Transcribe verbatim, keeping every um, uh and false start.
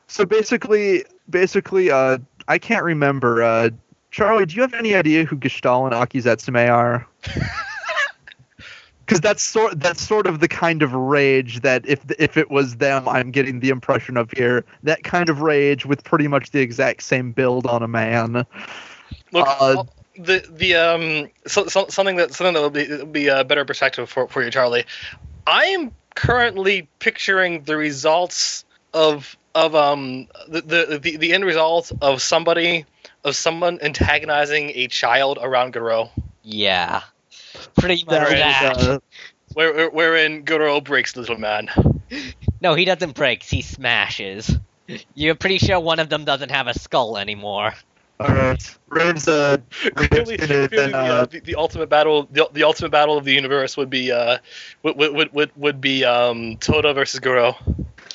So basically, basically, uh, I can't remember. Uh, Charlie, do you have any idea who Gestalt and Akizetsume are? Because that's sort that's sort of the kind of rage that if if it was them, I'm getting the impression of here. That kind of rage with pretty much the exact same build on a man. Look, Uh, the the um so, so, something that something that will be be a better perspective for for you, Charlie. I am currently picturing the results of of um the the the, the end result of somebody of someone antagonizing a child around Goro. Yeah. Pretty much that that. was, uh, Where, where wherein Goro breaks the little man. No, he doesn't break, he smashes. You're pretty sure one of them doesn't have a skull anymore. all right, Rave's uh, Clearly, Rave's clearly then, the, uh, uh, the, the ultimate battle, the, the ultimate battle of the universe would be uh would would would, would be um Toda versus Goro.